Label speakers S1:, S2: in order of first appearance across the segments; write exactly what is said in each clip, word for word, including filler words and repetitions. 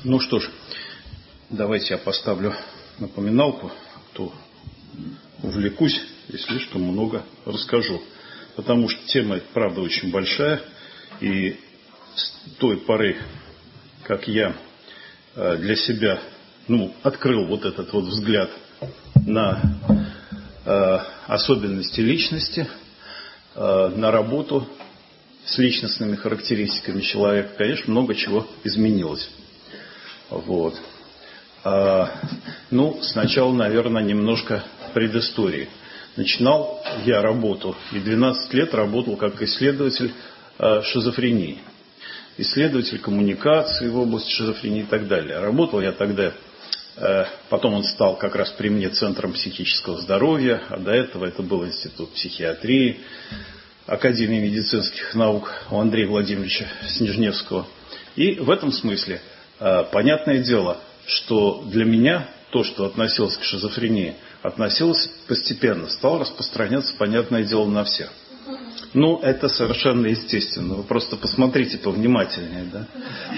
S1: Ну что ж, давайте я поставлю напоминалку, то увлекусь и слишком много расскажу. Потому что тема, правда, очень большая. И с той поры, как я для себя ну, открыл вот этот вот взгляд на э, особенности личности, э, на работу с личностными характеристиками человека, конечно, много чего изменилось. Вот. А, ну, сначала, наверное, немножко предыстории. Начинал я работу, и двенадцать лет работал как исследователь а, шизофрении. Исследователь коммуникации в области шизофрении и так далее. Работал я тогда, а, потом он стал как раз при мне центром психического здоровья, а до этого это был институт психиатрии, Академии медицинских наук у Андрея Владимировича Снежневского. И в этом смысле понятное дело, что для меня то, что относилось к шизофрении, относилось постепенно, стало распространяться, понятное дело, на всех. Ну, это совершенно естественно. Вы просто посмотрите повнимательнее, да,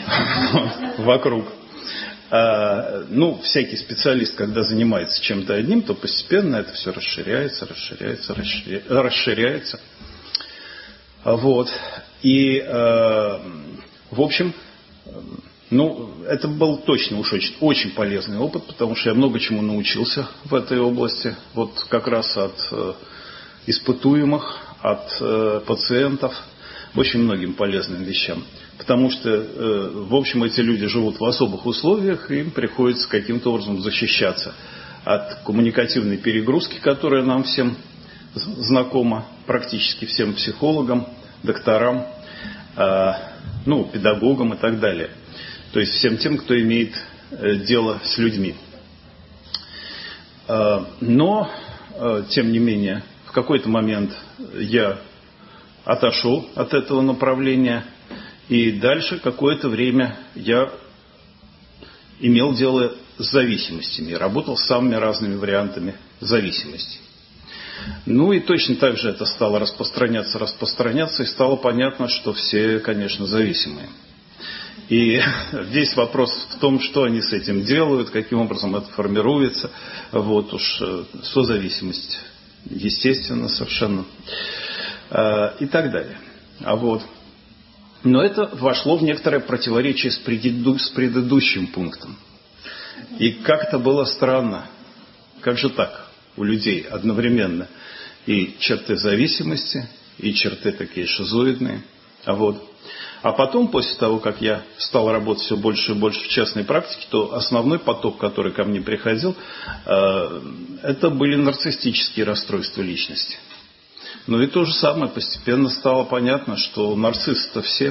S1: вокруг. А, ну, всякий специалист, когда занимается чем-то одним, то постепенно это все расширяется, расширяется, расширяется. расширяется. Вот. И, э, в общем, ну, это был точно уж очень, очень полезный опыт, потому что я много чему научился в этой области. Вот как раз от э, испытуемых, от э, пациентов, очень многим полезным вещам. Потому что, э, в общем, эти люди живут в особых условиях, и им приходится каким-то образом защищаться от коммуникативной перегрузки, которая нам всем знакома, практически всем психологам, докторам, э, ну, педагогам и так далее. То есть всем тем, кто имеет э, дело с людьми. Э, но, э, тем не менее, в какой-то момент я отошел от этого направления, и дальше какое-то время я имел дело с зависимостями, работал с самыми разными вариантами зависимости. Ну и точно так же это стало распространяться, распространяться, и стало понятно, что все, конечно, зависимые. И здесь вопрос в том, что они с этим делают, каким образом это формируется. Вот уж созависимость, естественно, совершенно. И так далее. А вот. Но это вошло в некоторое противоречие с, преду... с предыдущим пунктом. И как-то было странно. Как же так у людей одновременно и черты зависимости, и черты такие шизоидные. А вот. А потом, после того, как я стал работать все больше и больше в частной практике, то основной поток, который ко мне приходил, это были нарциссические расстройства личности. Ну и то же самое, постепенно стало понятно, что нарциссы-то все.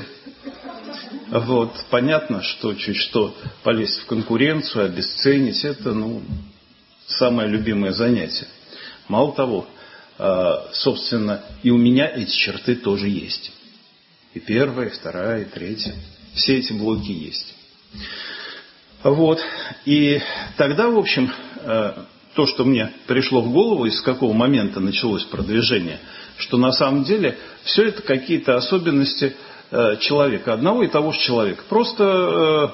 S1: Вот, понятно, что чуть что полезть в конкуренцию, обесценить, это, ну, самое любимое занятие. Мало того, собственно, и у меня эти черты тоже есть. И первая, и вторая, и третья. Все эти блоки есть. Вот. И тогда, в общем, то, что мне пришло в голову, и с какого момента началось продвижение, что на самом деле все это какие-то особенности человека, одного и того же человека. Просто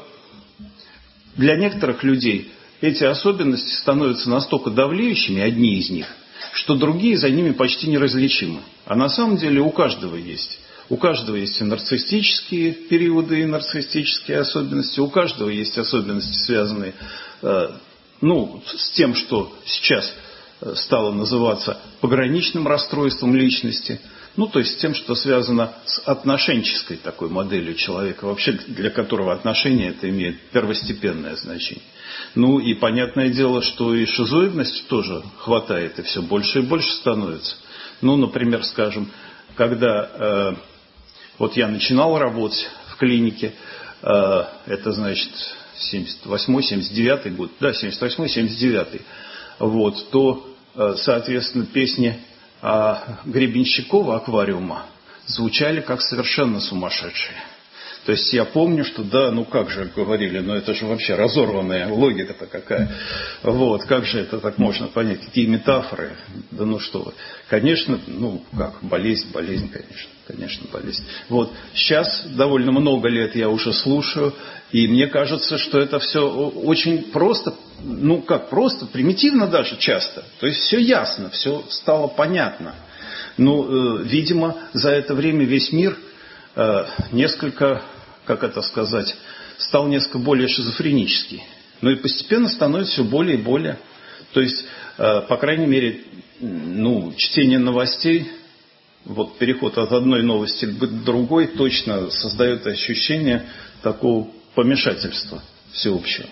S1: для некоторых людей эти особенности становятся настолько давлеющими, одни из них, что другие за ними почти неразличимы. А на самом деле у каждого есть. У каждого есть и нарциссические периоды, и нарциссические особенности. У каждого есть особенности, связанные э, ну, с тем, что сейчас стало называться пограничным расстройством личности. Ну, то есть с тем, что связано с отношенческой такой моделью человека, вообще для которого отношения это имеет первостепенное значение. Ну и понятное дело, что и шизоидность тоже хватает, и все больше и больше становится. Ну, например, скажем, когда... Э, Вот я начинал работать в клинике, это, значит, семьдесят восьмой семьдесят девятый год, да, семьдесят восьмой семьдесят девятый, вот, то, соответственно, песни Гребенщикова «Аквариума» звучали как совершенно сумасшедшие. То есть я помню, что да, ну как же говорили, ну это же вообще разорванная логика-то какая. Вот, как же это так можно понять? Какие метафоры? Да ну что вы. Конечно, ну как, болезнь, болезнь, конечно, конечно, болезнь. Вот, сейчас довольно много лет я уже слушаю, и мне кажется, что это все очень просто, ну как, просто, примитивно даже часто. То есть все ясно, все стало понятно. Ну, э, видимо, за это время весь мир э, несколько, как это сказать, стал несколько более шизофренический. Ну и постепенно становится все более и более. То есть, э, по крайней мере, ну, чтение новостей, вот переход от одной новости к другой точно создает ощущение такого помешательства всеобщего.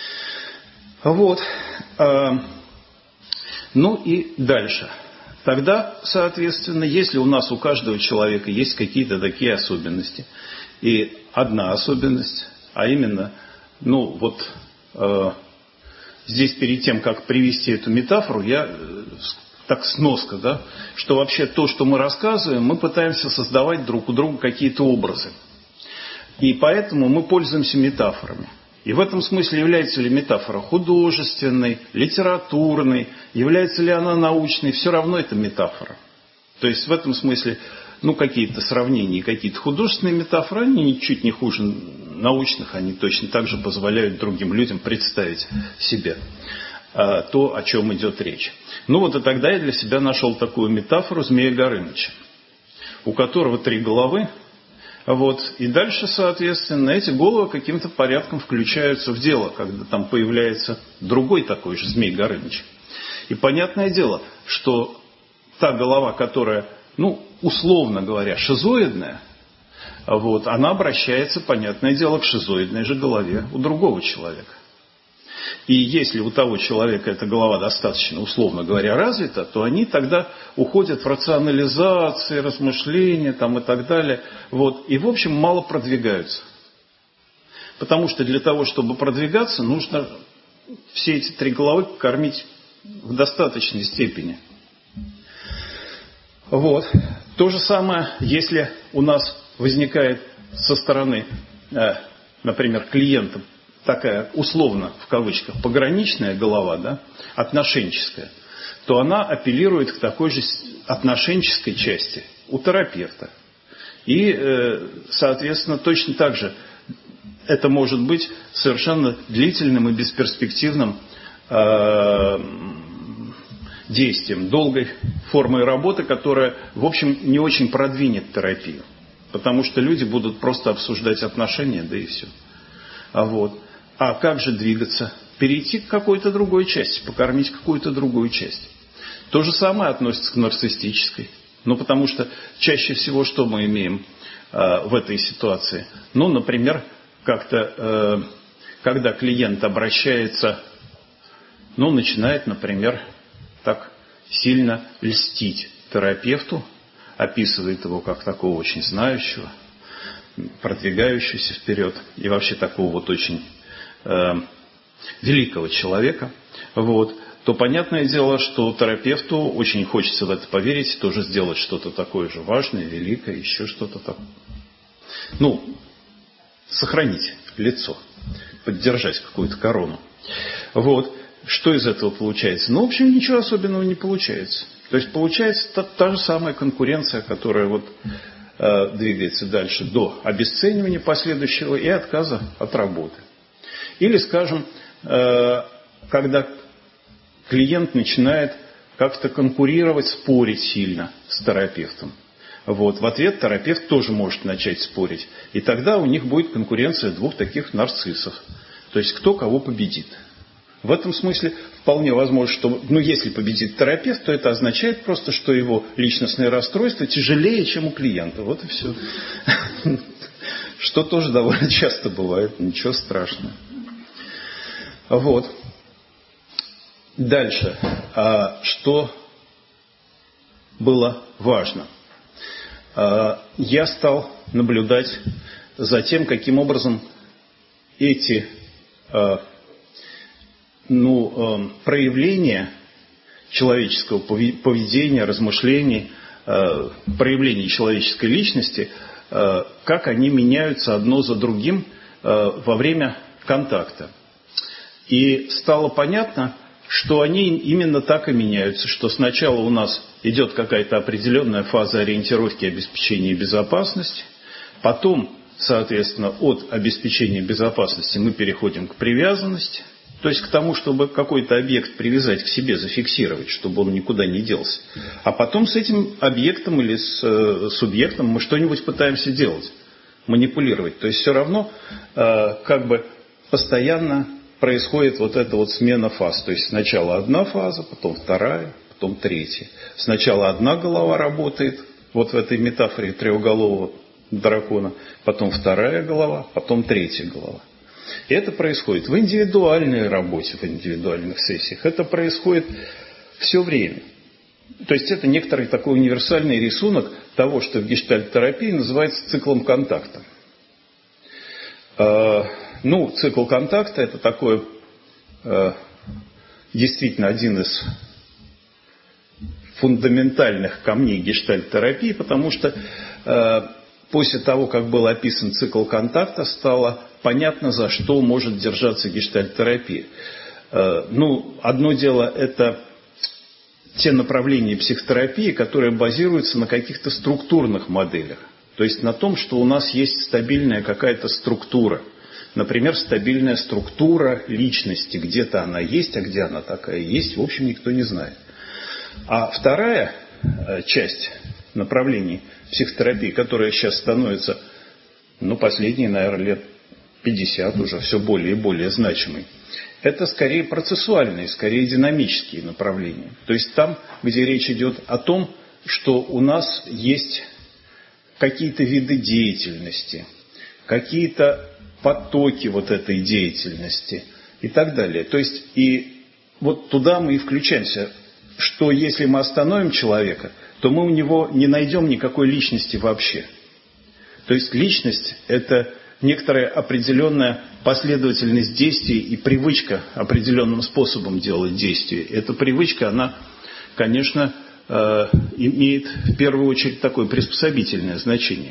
S1: Вот. Э, ну и дальше. Тогда, соответственно, если у нас у каждого человека есть какие-то такие особенности, и одна особенность, а именно, ну вот э, здесь перед тем, как привести эту метафору, я э, так сноска, да, что вообще то, что мы рассказываем, мы пытаемся создавать друг у друга какие-то образы. И поэтому мы пользуемся метафорами. И в этом смысле является ли метафора художественной, литературной, является ли она научной, все равно это метафора. То есть в этом смысле, ну, какие-то сравнения, какие-то художественные метафоры, они ничуть не хуже научных, они точно так же позволяют другим людям представить себе а, то, о чем идет речь. Ну вот и тогда я для себя нашел такую метафору Змея Горыныча, у которого три головы. Вот. И дальше, соответственно, эти головы каким-то порядком включаются в дело, когда там появляется другой такой же Змей Горыныч. И понятное дело, что та голова, которая, ну, условно говоря, шизоидная, вот, она обращается, понятное дело, к шизоидной же голове у другого человека. И если у того человека эта голова достаточно, условно говоря, развита, то они тогда уходят в рационализации, размышления там, и так далее. Вот. И, в общем, мало продвигаются. Потому что для того, чтобы продвигаться, нужно все эти три головы кормить в достаточной степени. Вот. То же самое, если у нас возникает со стороны, например, клиента, такая условно, в кавычках, пограничная голова, да, отношенческая, то она апеллирует к такой же отношенческой части у терапевта. И, соответственно, точно так же это может быть совершенно длительным и бесперспективным э, действием, долгой формой работы, которая, в общем, не очень продвинет терапию. Потому что люди будут просто обсуждать отношения, да и все. А вот. А как же двигаться? Перейти к какой-то другой части, покормить какую-то другую часть. То же самое относится к нарциссической. Ну, потому что чаще всего что мы имеем э, в этой ситуации? Ну, например, как-то, э, когда клиент обращается, ну, начинает, например, так сильно льстить терапевту, описывает его как такого очень знающего, продвигающегося вперед и вообще такого вот очень великого человека, вот, то понятное дело, что терапевту очень хочется в это поверить, тоже сделать что-то такое же важное, великое, еще что-то такое. Ну, сохранить лицо, поддержать какую-то корону. Вот. Что из этого получается? Ну, в общем, ничего особенного не получается. То есть получается та, та же самая конкуренция, которая вот э, двигается дальше до обесценивания последующего и отказа от работы. Или, скажем, когда клиент начинает как-то конкурировать, спорить сильно с терапевтом. Вот. В ответ терапевт тоже может начать спорить. И тогда у них будет конкуренция двух таких нарциссов. То есть кто кого победит. В этом смысле вполне возможно, что, ну, если победит терапевт, то это означает просто, что его личностное расстройство тяжелее, чем у клиента. Вот и все. Что тоже довольно часто бывает. Ничего страшного. Вот. Дальше. А, что было важно? А, я стал наблюдать за тем, каким образом эти а, ну, а, проявления человеческого поведения, размышлений, а, проявлений человеческой личности как они меняются одно за другим во время контакта. И стало понятно, что они именно так и меняются, что сначала у нас идет какая-то определенная фаза ориентировки обеспечения безопасности, потом, соответственно, от обеспечения безопасности мы переходим к привязанности, то есть к тому, чтобы какой-то объект привязать к себе, зафиксировать, чтобы он никуда не делся. А потом с этим объектом или с э, субъектом мы что-нибудь пытаемся делать, манипулировать. То есть все равно э, как бы постоянно происходит вот эта вот смена фаз. То есть сначала одна фаза, потом вторая, потом третья. Сначала одна голова работает, вот в этой метафоре трехголового дракона, потом вторая голова, потом третья голова. И это происходит в индивидуальной работе, в индивидуальных сессиях. Это происходит все время. То есть это некоторый такой универсальный рисунок того, что в гештальт-терапии называется циклом контакта. Ну, цикл контакта – это такой действительно один из фундаментальных камней гештальт-терапии, потому что после того, как был описан цикл контакта, стало понятно, за что может держаться гештальт-терапия. Ну, одно дело – это те направления психотерапии, которые базируются на каких-то структурных моделях. То есть на том, что у нас есть стабильная какая-то структура. Например, стабильная структура личности. Где-то она есть, а где она такая есть, в общем, никто не знает. А вторая часть направлений психотерапии, которая сейчас становится, ну, последние, наверное, лет пятьдесят уже, все более и более значимой, это скорее процессуальные, скорее динамические направления. То есть там, где речь идет о том, что у нас есть какие-то виды деятельности, какие-то потоки вот этой деятельности и так далее. То есть и вот туда мы и включаемся, что если мы остановим человека, то мы у него не найдем никакой личности вообще. То есть личность – это некоторая определенная последовательность действий и привычка определенным способом делать действия. Эта привычка, она, конечно, э, имеет в первую очередь такое приспособительное значение.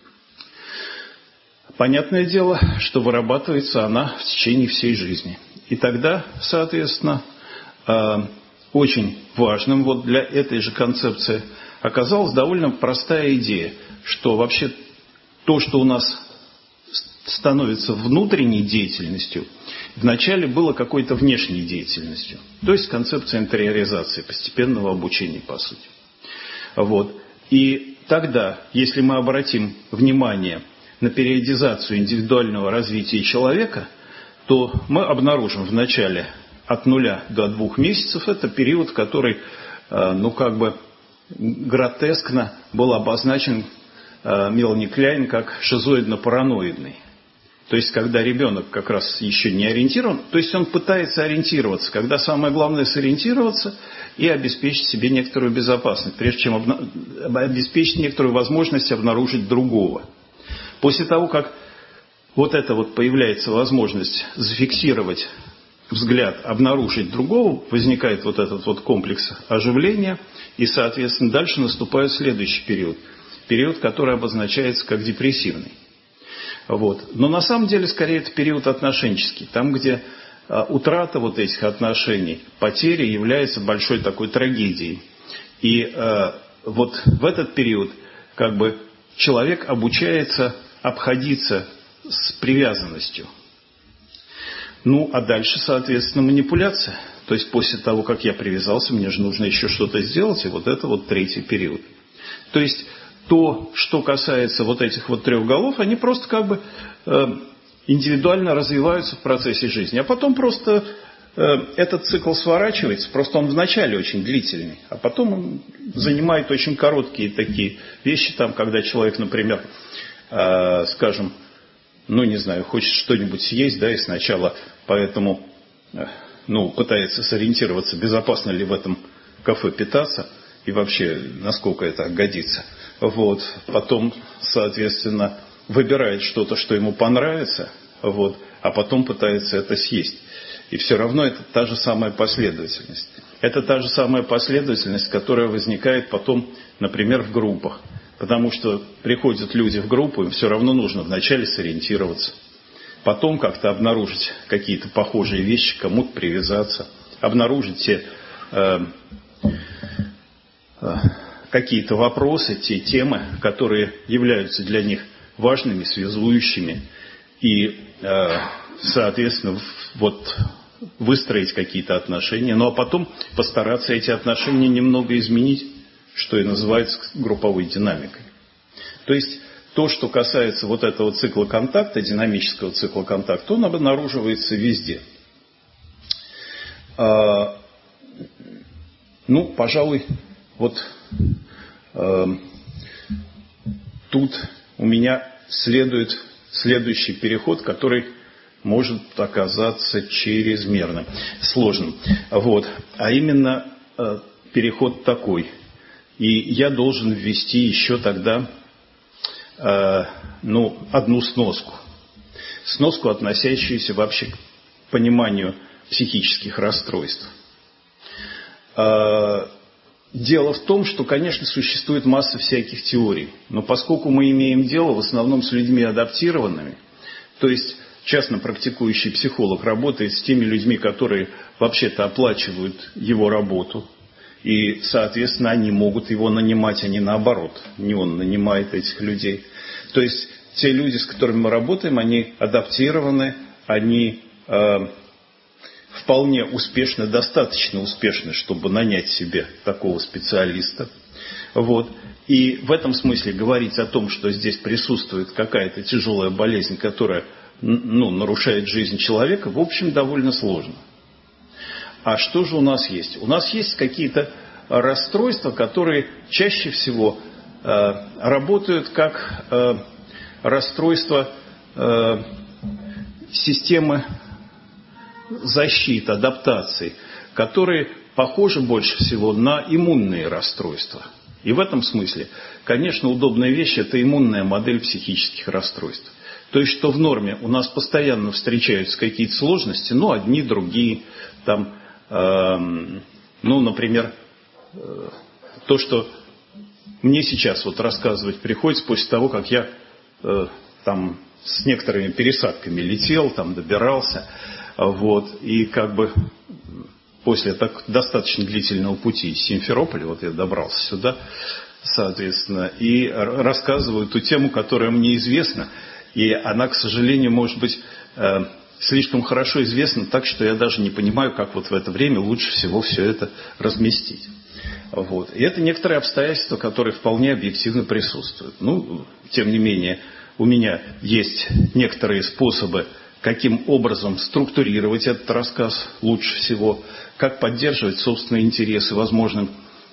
S1: Понятное дело, что вырабатывается она в течение всей жизни. И тогда, соответственно, э, очень важным вот для этой же концепции оказалась довольно простая идея, что вообще то, что у нас становится внутренней деятельностью, вначале было какой-то внешней деятельностью. То есть концепция интериоризации, постепенного обучения, по сути. Вот. И тогда, если мы обратим внимание на периодизацию индивидуального развития человека, то мы обнаружим в начале от нуля до двух месяцев, это период, который, ну, как бы гротескно был обозначен Мелани Кляйн как шизоидно-параноидный. То есть, когда ребенок как раз еще не ориентирован, то есть он пытается ориентироваться, когда самое главное сориентироваться и обеспечить себе некоторую безопасность, прежде чем обна... обеспечить некоторую возможность обнаружить другого. После того, как вот это вот появляется возможность зафиксировать взгляд, обнаружить другого, возникает вот этот вот комплекс оживления, и, соответственно, дальше наступает следующий период. Период, который обозначается как депрессивный. Вот. Но на самом деле, скорее, это период отношенческий. Там, где а, утрата вот этих отношений, потери является большой такой трагедией. И а, вот в этот период как бы человек обучается обходиться с привязанностью. Ну, а дальше, соответственно, манипуляция. То есть после того, как я привязался, мне же нужно еще что-то сделать, и вот это вот третий период. То есть то, что касается вот этих вот трех голов, они просто как бы э, индивидуально развиваются в процессе жизни. А потом просто э, этот цикл сворачивается, просто он вначале очень длительный, а потом он занимает очень короткие такие вещи, там, когда человек, например, э, скажем, ну, не знаю, хочет что-нибудь съесть, да, и сначала поэтому, э, ну, пытается сориентироваться, безопасно ли в этом кафе питаться, и вообще, насколько это годится. Вот. Потом, соответственно, выбирает что-то, что ему понравится, вот, а потом пытается это съесть. И все равно это та же самая последовательность. Это та же самая последовательность, которая возникает потом, например, в группах. Потому что приходят люди в группу, им все равно нужно вначале сориентироваться. Потом как-то обнаружить какие-то похожие вещи, к кому-то привязаться. Обнаружить те э, э, какие-то вопросы, те темы, которые являются для них важными, связующими. И, э, соответственно, вот выстроить какие-то отношения. Ну а потом постараться эти отношения немного изменить, что и называется групповой динамикой. То есть то, что касается вот этого цикла контакта, динамического цикла контакта, он обнаруживается везде. А, ну, пожалуй, вот а, тут у меня следует следующий переход, который может оказаться чрезмерно сложным. Вот. А именно а, переход такой. И я должен ввести еще тогда э, ну, одну сноску. Сноску, относящуюся вообще к пониманию психических расстройств. Э, дело в том, что, конечно, существует масса всяких теорий. Но поскольку мы имеем дело в основном с людьми адаптированными, то есть частно практикующий психолог работает с теми людьми, которые вообще-то оплачивают его работу, и, соответственно, они могут его нанимать, а не наоборот. Не он нанимает этих людей. То есть те люди, с которыми мы работаем, они адаптированы, они э, вполне успешны, достаточно успешны, чтобы нанять себе такого специалиста. Вот. И в этом смысле говорить о том, что здесь присутствует какая-то тяжелая болезнь, которая ну, нарушает жизнь человека, в общем, довольно сложно. А что же у нас есть? У нас есть какие-то расстройства, которые чаще всего э, работают как э, расстройства э, системы защиты, адаптации, которые похожи больше всего на иммунные расстройства. И в этом смысле, конечно, удобная вещь – это иммунная модель психических расстройств. То есть, что в норме у нас постоянно встречаются какие-то сложности, ну, одни, другие, там, ну, например, то, что мне сейчас вот рассказывать приходится после того, как я там с некоторыми пересадками летел, там добирался, вот, и как бы после так достаточно длительного пути из Симферополя, вот я добрался сюда, соответственно, и рассказываю ту тему, которая мне известна, и она, к сожалению, может быть слишком хорошо известно, так что я даже не понимаю, как вот в это время лучше всего все это разместить. Вот. И это некоторые обстоятельства, которые вполне объективно присутствуют. Ну, тем не менее, у меня есть некоторые способы, каким образом структурировать этот рассказ лучше всего, как поддерживать собственные интересы, возможно,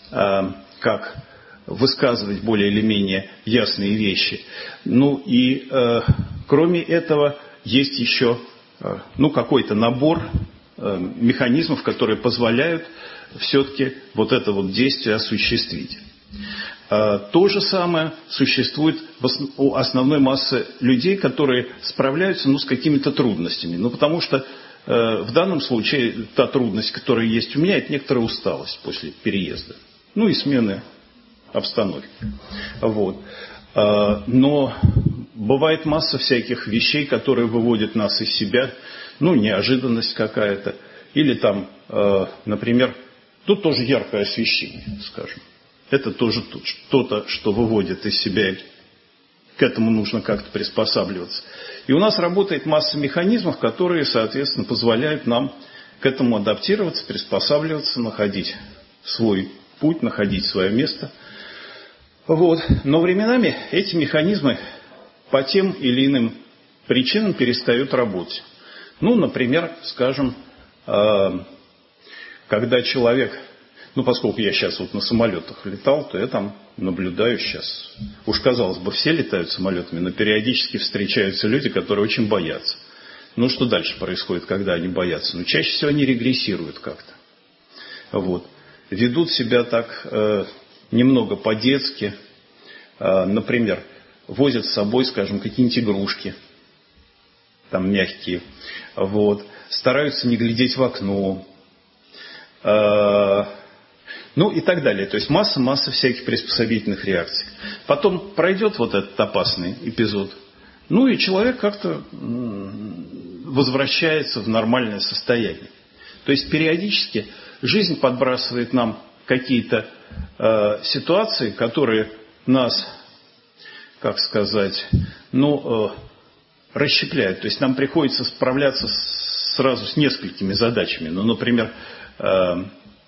S1: как высказывать более или менее ясные вещи. Ну и кроме этого есть еще ну, какой-то набор э, механизмов, которые позволяют все-таки вот это вот действие осуществить. Э, то же самое существует у основной массы людей, которые справляются ну, с какими-то трудностями. Ну, потому что э, в данном случае та трудность, которая есть у меня, это некоторая усталость после переезда. Ну и смены обстановки. Вот. Э, но бывает масса всяких вещей, которые выводят нас из себя, ну, неожиданность какая-то, или там, э, например, тут тоже яркое освещение, скажем. Это тоже тут что-то, что выводит из себя, к этому нужно как-то приспосабливаться. И у нас работает масса механизмов, которые, соответственно, позволяют нам к этому адаптироваться, приспосабливаться, находить свой путь, находить свое место. Вот. Но временами эти механизмы по тем или иным причинам перестают работать. Ну, например, скажем, когда человек, ну, поскольку я сейчас вот на самолетах летал, то я там наблюдаю сейчас. Уж казалось бы, все летают самолетами, но периодически встречаются люди, которые очень боятся. Ну, что дальше происходит, когда они боятся? Ну, чаще всего они регрессируют как-то. Вот. Ведут себя так э, немного по-детски. Э, например, возят с собой, скажем, какие-нибудь игрушки, там мягкие, вот, стараются не глядеть в окно, э, Ну и так далее. То есть масса-масса всяких приспособительных реакций. Потом пройдет вот этот опасный эпизод. Ну и человек как-то возвращается в нормальное состояние. То есть периодически жизнь подбрасывает нам какие-то э, ситуации, которые нас, как сказать, ну, э, расщепляют. То есть нам приходится справляться с, сразу с несколькими задачами. Ну, например, э, э,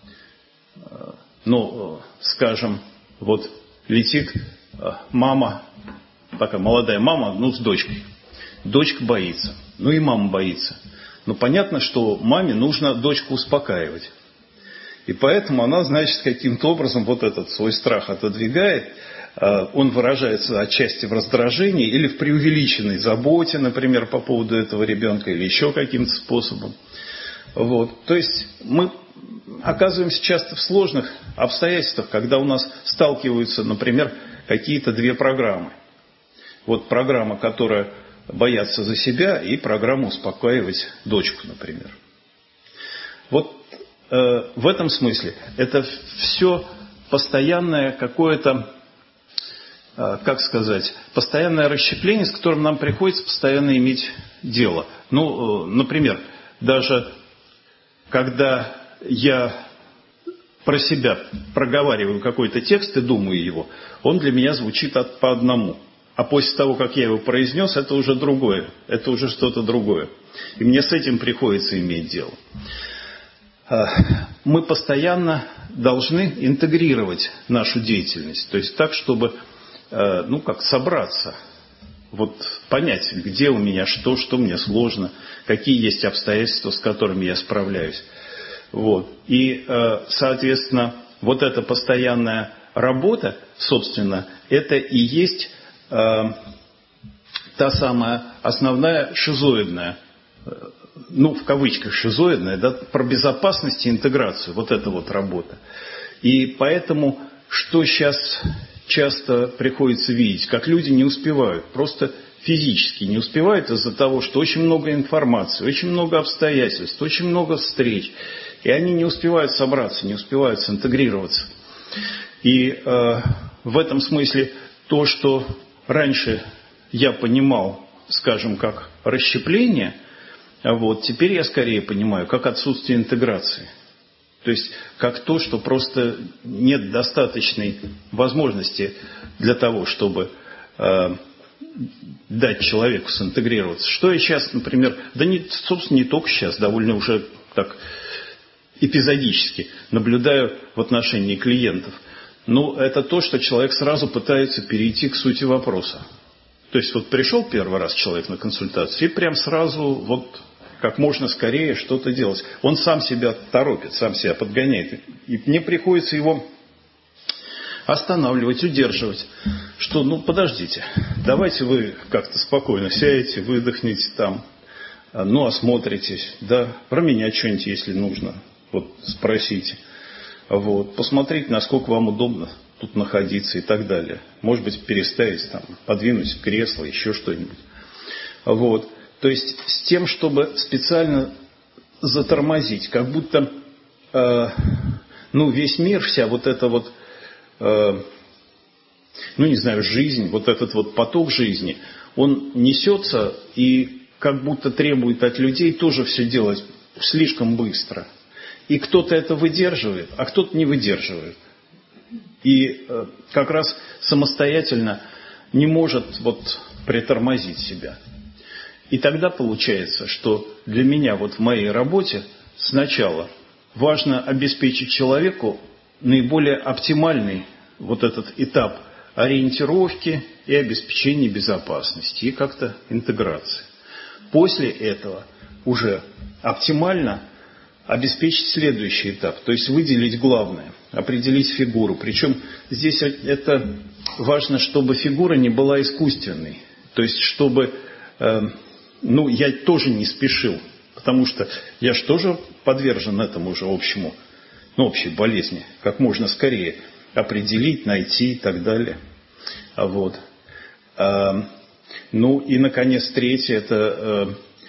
S1: ну, скажем, вот летит э, мама, такая молодая мама, ну, с дочкой. Дочка боится. Ну и мама боится. Но понятно, что маме нужно дочку успокаивать. И поэтому она, значит, каким-то образом вот этот свой страх отодвигает. Он выражается отчасти в раздражении или в преувеличенной заботе, например, по поводу этого ребенка, или еще каким-то способом. Вот. То есть мы оказываемся часто в сложных обстоятельствах, когда у нас сталкиваются, например, какие-то две программы. Вот программа, которая бояться за себя, и программа успокаивать дочку, например. Вот э, в этом смысле это все постоянное какое-то, э, как сказать, постоянное расщепление, с которым нам приходится постоянно иметь дело. Ну, э, например, даже когда я про себя проговариваю какой-то текст и думаю его, он для меня звучит от, по одному. А после того, как я его произнес, это уже другое, это уже что-то другое. И мне с этим приходится иметь дело. Мы постоянно должны интегрировать нашу деятельность. То есть так, чтобы, ну, как собраться, вот понять, где у меня что, что мне сложно, какие есть обстоятельства, с которыми я справляюсь. Вот. И, соответственно, вот эта постоянная работа, собственно, это и есть та самая основная шизоидная, ну, в кавычках шизоидная, да, про безопасность и интеграцию, вот эта вот работа. И поэтому, что сейчас часто приходится видеть, как люди не успевают, просто физически не успевают из-за того, что очень много информации, очень много обстоятельств, очень много встреч, и они не успевают собраться, не успевают синтегрироваться. И э, в этом смысле то, что раньше я понимал, скажем, как расщепление, вот, теперь я скорее понимаю, как отсутствие интеграции. То есть, как то, что просто нет достаточной возможности для того, чтобы э, дать человеку синтегрироваться. Что я сейчас, например, да не, собственно, не только сейчас, довольно уже так эпизодически наблюдаю в отношении клиентов. Ну, это то, что человек сразу пытается перейти к сути вопроса. То есть, вот пришел первый раз человек на консультацию, и прям сразу, вот, как можно скорее что-то делать. Он сам себя торопит, сам себя подгоняет. И мне приходится его останавливать, удерживать. Что, ну, подождите, давайте вы как-то спокойно сядете, выдохните там, ну, осмотритесь, да, про меня что-нибудь, если нужно, вот, спросите. Вот, посмотреть, насколько вам удобно тут находиться и так далее. Может быть, переставить, там, подвинуть кресло, еще что-нибудь. Вот. То есть, с тем, чтобы специально затормозить, как будто э, ну, весь мир, вся вот эта вот, э, ну, не знаю, жизнь, вот этот вот поток жизни, он несется и как будто требует от людей тоже все делать слишком быстро. И кто-то это выдерживает, а кто-то не выдерживает. И э, как раз самостоятельно не может вот притормозить себя. И тогда получается, что для меня вот в моей работе сначала важно обеспечить человеку наиболее оптимальный вот этот этап ориентировки и обеспечения безопасности и как-то интеграции. После этого уже оптимально обеспечить следующий этап, то есть выделить главное, определить фигуру. Причем здесь это важно, чтобы фигура не была искусственной. То есть чтобы, э, ну, я тоже не спешил, потому что я же тоже подвержен этому же общему, ну, общей болезни, как можно скорее определить, найти и так далее. Вот. Э, ну и, наконец, третье, это э,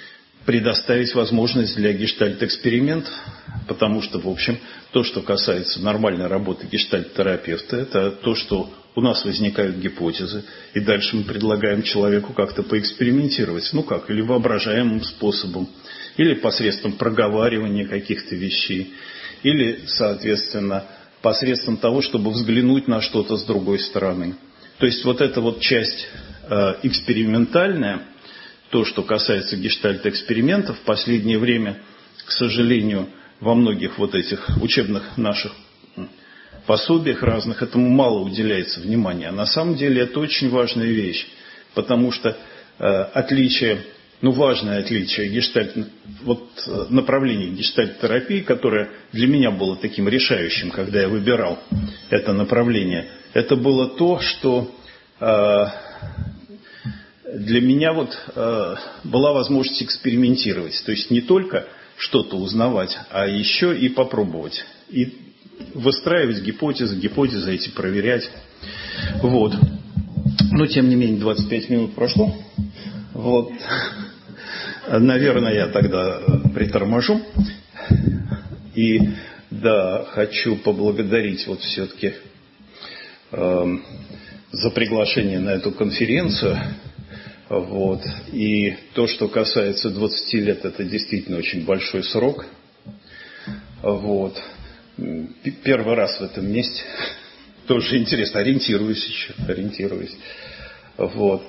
S1: предоставить возможность для гештальт-экспериментов, потому что, в общем, то, что касается нормальной работы гештальт-терапевта, это то, что у нас возникают гипотезы, и дальше мы предлагаем человеку как-то поэкспериментировать. Ну как, или воображаемым способом, или посредством проговаривания каких-то вещей, или, соответственно, посредством того, чтобы взглянуть на что-то с другой стороны. То есть вот эта вот часть э, экспериментальная, то, что касается гештальт-экспериментов, в последнее время, к сожалению, во многих вот этих учебных наших пособиях разных этому мало уделяется внимания. А на самом деле это очень важная вещь, потому что э, отличие, ну важное отличие гештальт, вот, э, направления гештальт-терапии, которое для меня было таким решающим, когда я выбирал это направление, это было то, что э, для меня вот, э, была возможность экспериментировать. То есть не только что-то узнавать, а еще и попробовать. И выстраивать гипотезы, гипотезы эти проверять. Вот. Но, тем не менее, двадцать пять минут прошло. Вот. Наверное, я тогда приторможу. И, да, хочу поблагодарить вот все-таки э, за приглашение на эту конференцию. Вот. И то, что касается двадцати лет, это действительно очень большой срок. Вот. Первый раз в этом месте. Тоже интересно. Ориентируюсь еще. Ориентируюсь. Вот.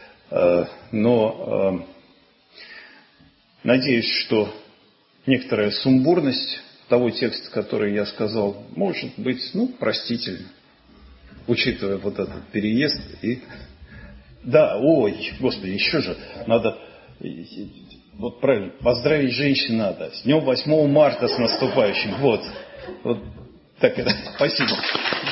S1: Но надеюсь, что некоторая сумбурность того текста, который я сказал, может быть, ну, простительна, учитывая вот этот переезд. И да, ой, господи, еще же надо, вот правильно, поздравить женщин надо. С днем восьмого марта, с наступающим. Вот. Вот так это. Спасибо.